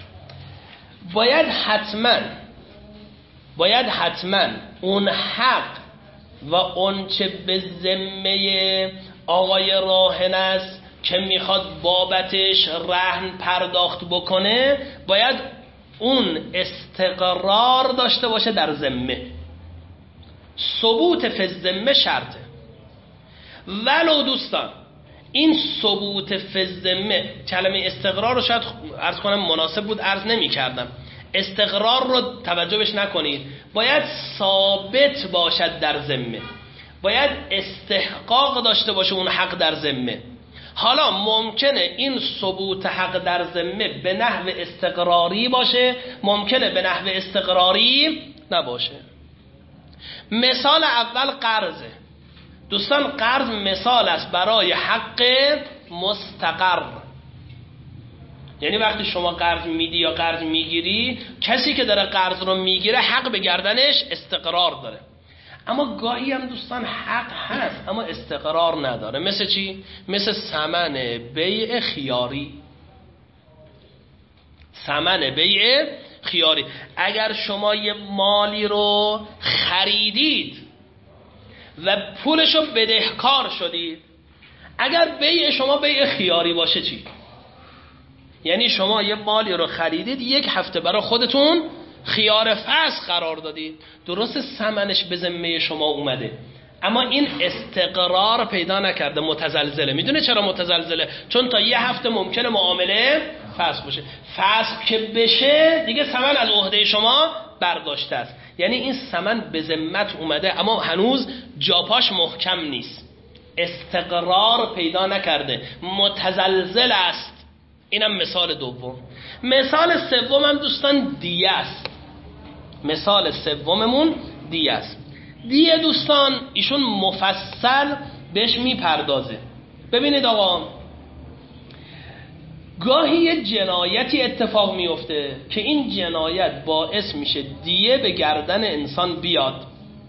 باید حتما اون حق و اون چه به ذمه آقای راهن است که میخواد بابتش رهن پرداخت بکنه باید اون استقرار داشته باشه در ذمه. ثبوت فی الذمه شرطه. ولو دوستان این ثبوت فی الذمه، کلمه استقرار رو شاید عرض کنم مناسب بود عرض نمی کردم، استقرار رو توجه بهش نکنید، باید ثابت باشد در ذمه، باید استحقاق داشته باشه اون حق در ذمه. حالا ممکنه این ثبوت حق در ذمه به نحو استقراری باشه، ممکنه به نحو استقراری نباشه. مثال اول قرضه. دوستان قرض مثال است برای حق مستقر، یعنی وقتی شما قرض میدی یا قرض میگیری، کسی که داره قرض رو میگیره حق به گردنش استقرار داره. اما گاهی هم دوستان حق هست اما استقرار نداره. مثل چی؟ مثل ثمن بیع خیاری. ثمن بیع خیاری، اگر شما یه مالی رو خریدید و پولشو بدهکار شدید، اگر بیع شما بیع خیاری باشه چی؟ یعنی شما یه مالی رو خریدید، یک هفته برای خودتون خیار فسخ قرار دادید، درست ثمنش به ذمه شما اومده اما این استقرار پیدا نکرده، متزلزله. میدونه چرا متزلزله؟ چون تا یه هفته ممکنه معامله فسخ بشه. فسخ که بشه دیگه ثمن از عهده شما برداشته است، یعنی این ثمن به ذمت اومده اما هنوز جاپاش محکم نیست، استقرار پیدا نکرده، متزلزل است. اینم مثال دوم. مثال سومم دوستان دیه است. مثال سوممون دیه است. دیه دوستان ایشون مفصل بهش میپردازه. ببینید آقا، گاهی یه جنایتی اتفاق میفته که این جنایت باعث میشه دیه به گردن انسان بیاد.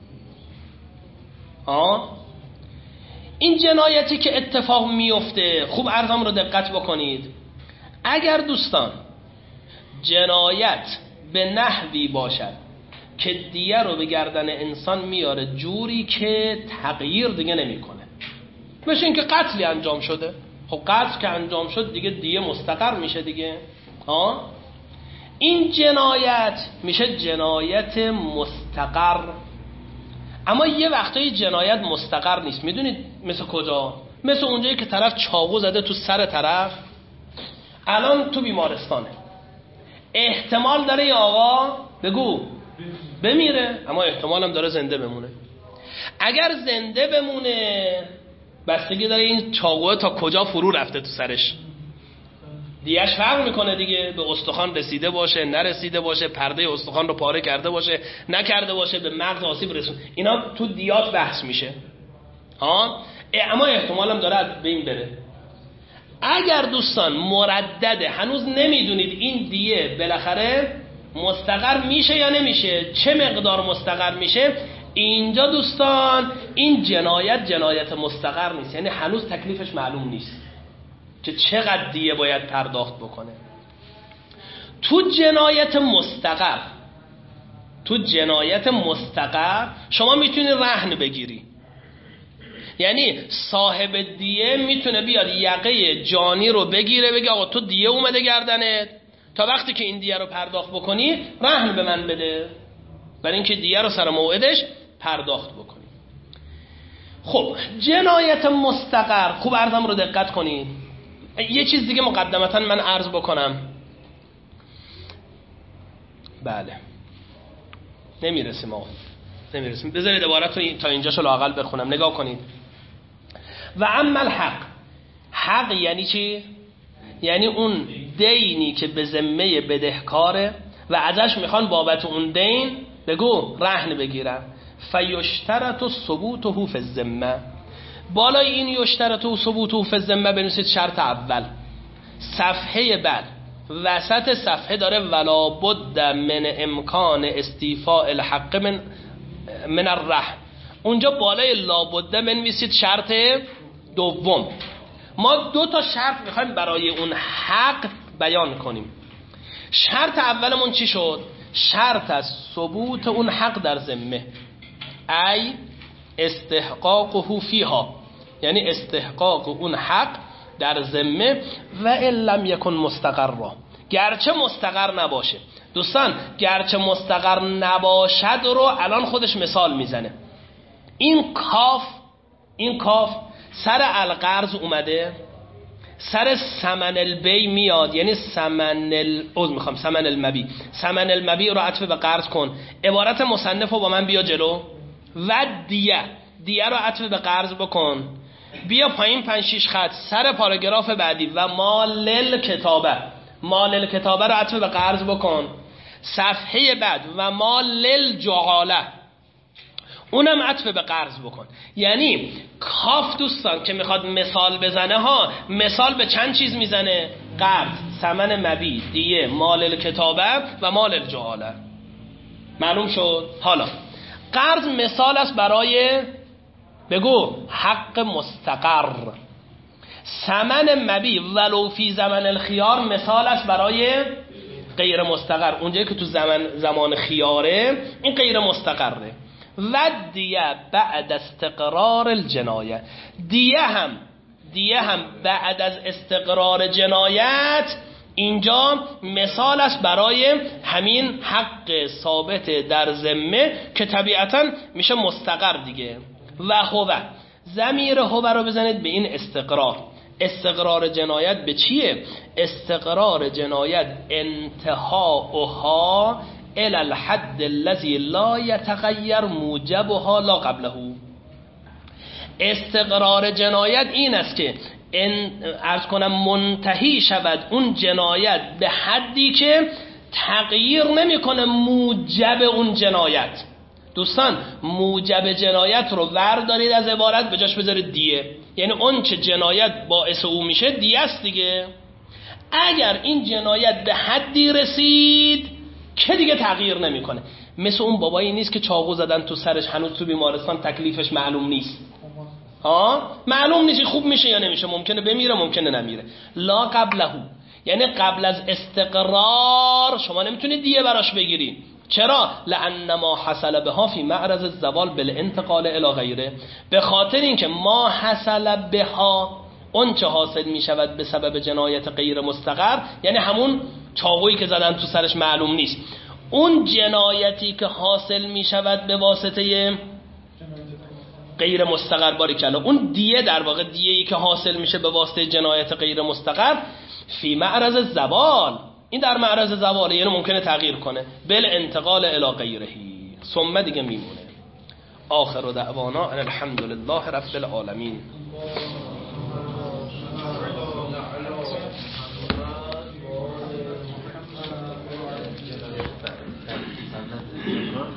این جنایتی که اتفاق میفته، خوب عرضم رو دقت بکنید، اگر دوستان جنایت به نحوی باشد که دیه رو به گردن انسان میاره جوری که تغییر دیگه نمیکنه، مثل این که قتلی انجام شده، خب قتل که انجام شد دیگه دیه مستقر میشه دیگه. این جنایت میشه جنایت مستقر. اما یه وقتایی جنایت مستقر نیست. میدونید مثل کجا؟ مثل اونجایی که طرف چاقو زده تو سر طرف، الان تو بیمارستانه، احتمال داره یه آقا بگو بمیره اما احتمال هم داره زنده بمونه. اگر زنده بمونه بستگی داره این چاقوه تا کجا فرو رفته تو سرش، دیگهش فرق میکنه دیگه، به استخوان رسیده باشه نرسیده باشه، پرده استخوان رو پاره کرده باشه نکرده باشه، به مغز آسیب رسون، اینا تو دیات بحث میشه. اما احتمال هم داره به این بره. اگر دوستان مردده، هنوز نمیدونید این دیه بالاخره مستقر میشه یا نمیشه، چه مقدار مستقر میشه، اینجا دوستان این جنایت مستقر نیست، یعنی هنوز تکلیفش معلوم نیست که چقدر دیه باید پرداخت بکنه. تو جنایت مستقر شما میتونی رهن بگیری، یعنی صاحب دیه میتونه بیاد یقه جانی رو بگیره، بگه آقا تو دیه اومده گردنت، تا وقتی که این دیه رو پرداخت بکنی رهن به من بده، برای اینکه دیه رو سر موعدش پرداخت بکنی. خب جنایت مستقر، خوب عرضم رو دقت کنید. یه چیز دیگه مقدمتا من عرض بکنم. بله نمیرسیم آقا، نمیرسیم. بذارید عبارت رو تا اینجاشو لااقل بخونم، نگاه کنید. و اما حق یعنی چی؟ یعنی اون دینی که به ذمه بدهکاره و ازش میخوان بابت اون دین بگو رهن بگیرن. فیشترط ثبوته فی الذمه، بالای این یشترط ثبوته فی الذمه بنویسید شرط اول. صفحه بعد وسط صفحه داره ولا بد من امکان استیفاء الحق من الرهن، اونجا بالای لابد بنویسید شرط دوم. ما 2 تا شرط میخوایم برای اون حق بیان کنیم. شرط اولمون چی شد؟ شرط از ثبوت اون حق در ذمه، ای استحقاقه فیها، یعنی استحقاق اون حق در ذمه و ان لم یکن مستقرا، گرچه مستقر نباشه. دوستان گرچه مستقر نباشد رو الان خودش مثال میزنه. این کاف سر القرض اومده، سر ثمن البی میاد، یعنی ثمن المبی رو عطف به قرض کن. عبارت مصنف رو با من بیا جلو. و دیه رو عطف به قرض بکن. بیا پایین 5-6 خط سر پاراگراف بعدی و مال الکتابه رو عطف به قرض بکن. صفحه بعد و مال الجعاله اونم عطف به قرض بکن. یعنی کاف دوستان که میخواد مثال بزنه ها، مثال به چند چیز میزنه؟ قرض، ثمن مبی، دیه، مال الکتابه و مال الجعاله. معلوم شد؟ حالا قرض مثال است برای بگو حق مستقر. ثمن مبی ولو فی زمن الخیار مثال است برای غیر مستقر، اونجایی که تو زمان خیاره این غیر مستقره. و دیه بعد استقرار الجنایه، دیه هم بعد از استقرار جنایت اینجا مثال است برای همین حق ثابت در ذمه که طبیعتا میشه مستقر دیگه. و هو، ضمیر هو رو بزنید به این استقرار جنایت به چیه؟ استقرار جنایت انتهاؤها الى الحد الذي لا يتغير موجبها لا قبله. استقرار جنایت این است که عرض کنم منتهی شود اون جنایت به حدی که تغییر نمیکنه موجب اون جنایت. دوستان موجب جنایت رو وردارید از عبارت به جاش بذارید دیه، یعنی اون چه جنایت باعث او میشه دیه است دیگه. اگر این جنایت به حدی رسید که دیگه تغییر نمیکنه، مثل اون بابایی نیست که چاقو زدن تو سرش هنوز تو بیمارستان تکلیفش معلوم نیست، معلوم نیست خوب میشه یا نمیشه، ممکنه بمیره ممکنه نمیره. لا قبله، یعنی قبل از استقرار شما نمیتونید دیه براش بگیری. چرا؟ لأن ما حصل بها فی معرض الزوال بالانتقال الی غیره، به خاطر اینکه ما حصل بها اون چه حاصل می شود به سبب جنایت غیر مستقر، یعنی همون چاقویی که زدن تو سرش معلوم نیست، اون جنایتی که حاصل می شود به واسطه غیر مستقر، باریکلا اون دیه، در واقع دیه‌ای که حاصل میشه به واسطه جنایت غیر مستقر فی معرض الزوال، این در معرض زواله، یعنی ممکنه تغییر کنه بل انتقال الی غیره، ثم دیگه میمونه. آخر دعوانا الحمدلله رب العالمین.